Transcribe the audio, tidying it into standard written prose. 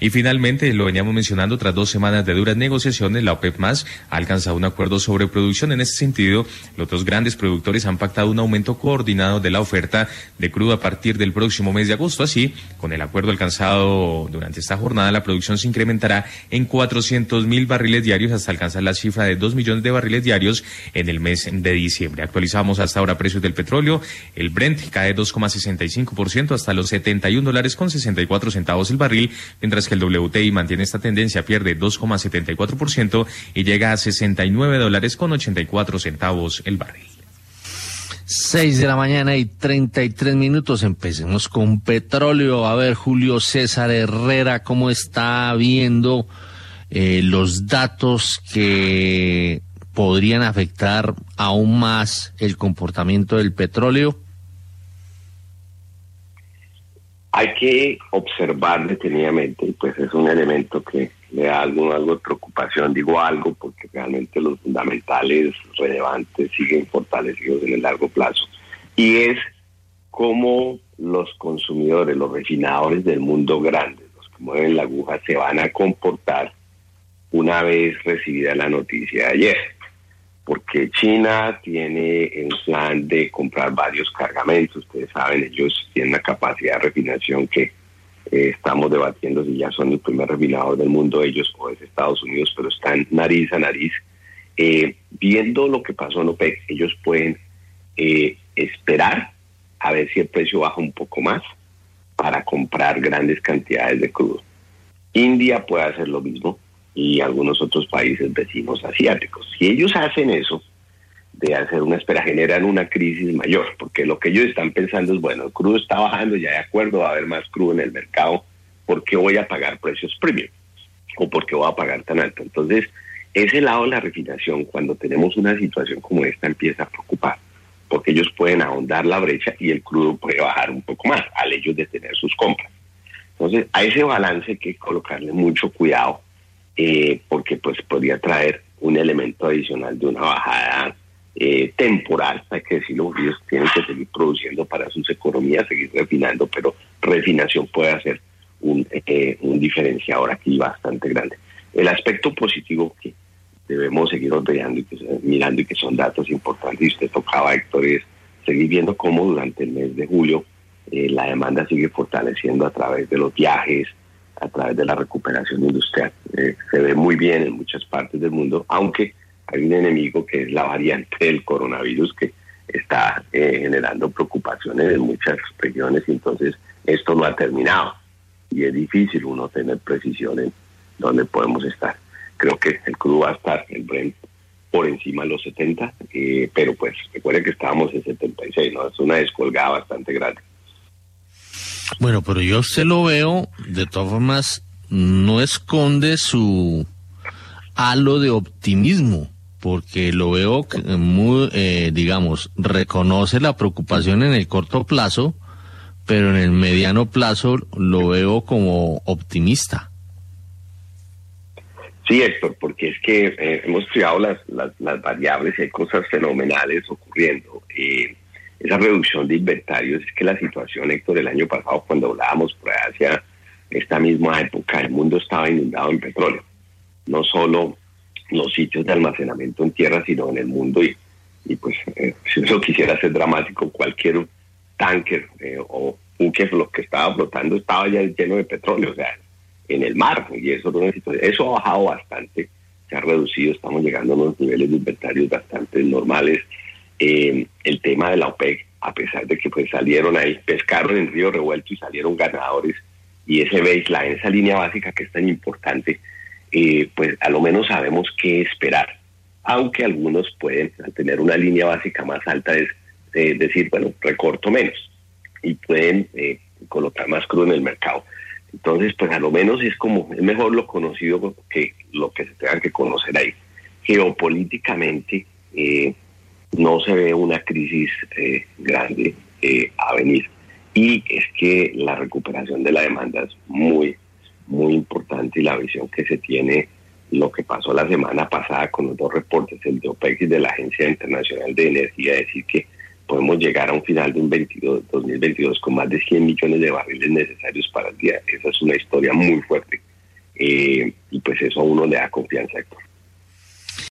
Y finalmente, lo veníamos mencionando, tras 2 semanas de duras negociaciones, la OPEP+ ha alcanzado un acuerdo sobre producción. En ese sentido, los dos grandes productores han pactado un aumento coordinado de la oferta de crudo a partir del próximo mes de agosto. Así, con el acuerdo alcanzado durante esta jornada, la producción se incrementará en 400.000 barriles diarios hasta alcanzar la cifra de 2 millones de barriles diarios en el mes de diciembre. Actualizamos hasta ahora precios del petróleo. El Brent cae 2,65% hasta los $71.64 el barril, mientras que el WTI mantiene esta tendencia, pierde 2,74% y llega a $69.84 el barril. 6:33 a.m. Empecemos con petróleo. A ver, Julio César Herrera, ¿cómo está viendo los datos que podrían afectar aún más el comportamiento del petróleo? Hay que observar detenidamente, y pues es un elemento que le da algo de preocupación. Digo algo porque realmente los fundamentales relevantes siguen fortalecidos en el largo plazo. Y es cómo los consumidores, los refinadores del mundo grande, los que mueven la aguja, se van a comportar una vez recibida la noticia de ayer. Porque China tiene un plan de comprar varios cargamentos. Ustedes saben, ellos tienen una capacidad de refinación que estamos debatiendo si ya son el primer refinador del mundo, ellos o es Estados Unidos, pero están nariz a nariz. Viendo lo que pasó en OPEC, ellos pueden esperar a ver si el precio baja un poco más para comprar grandes cantidades de crudo. India puede hacer lo mismo, y algunos otros países vecinos asiáticos. Si ellos hacen eso, de hacer una espera, generan una crisis mayor, porque lo que ellos están pensando es, bueno, el crudo está bajando, ya de acuerdo, va a haber más crudo en el mercado, ¿por qué voy a pagar precios premium? ¿O por qué voy a pagar tan alto? Entonces, ese lado de la refinación, cuando tenemos una situación como esta, empieza a preocupar, porque ellos pueden ahondar la brecha y el crudo puede bajar un poco más, al ellos detener sus compras. Entonces, a ese balance hay que colocarle mucho cuidado, porque pues podría traer un elemento adicional de una bajada temporal. Hay que decirlo, ellos tienen que seguir produciendo para sus economías, seguir refinando, pero refinación puede hacer un diferenciador aquí bastante grande. El aspecto positivo que debemos seguir ordenando y mirando, y que son datos importantes, y usted tocaba, Héctor, es seguir viendo cómo durante el mes de julio la demanda sigue fortaleciendo a través de los viajes, a través de la recuperación industrial. Se ve muy bien en muchas partes del mundo, aunque hay un enemigo que es la variante del coronavirus que está generando preocupaciones en muchas regiones, y entonces esto no ha terminado y es difícil uno tener precisión en dónde podemos estar. Creo que el crudo va a estar, el Brent, por encima de los 70, pero pues recuerden que estábamos en 76, ¿no? Es una descolgada bastante grande. Bueno, pero yo se lo veo, de todas formas, no esconde su halo de optimismo, porque lo veo muy, digamos, reconoce la preocupación en el corto plazo, pero en el mediano plazo lo veo como optimista. Sí, Héctor, porque es que hemos estudiado las variables y hay cosas fenomenales ocurriendo. Esa reducción de inventarios, es que la situación, Héctor, el año pasado, cuando hablábamos por hacia esta misma época, el mundo estaba inundado en petróleo. No solo los sitios de almacenamiento en tierra, sino en el mundo. Y pues, si uno quisiera ser dramático, cualquier tanker o buque lo que estaba flotando estaba ya lleno de petróleo, o sea, en el mar. Y eso ha bajado bastante, se ha reducido, estamos llegando a unos niveles de inventarios bastante normales. El tema de la OPEC, a pesar de que pues salieron ahí, pescaron en río revuelto y salieron ganadores, y ese baseline, esa línea básica que es tan importante, pues a lo menos sabemos qué esperar, aunque algunos pueden, al tener una línea básica más alta, decir, bueno, recorto menos, y pueden colocar más crudo en el mercado. Entonces, pues a lo menos es mejor lo conocido que lo que se tenga que conocer ahí. Geopolíticamente, no se ve una crisis grande a venir, y es que la recuperación de la demanda es muy, muy importante, y la visión que se tiene, lo que pasó la semana pasada con los dos reportes, el de OPEC y de la Agencia Internacional de Energía, decir que podemos llegar a un final de un 2022 con más de 100 millones de barriles necesarios para el día. Esa es una historia muy fuerte y pues eso a uno le da confianza, Héctor.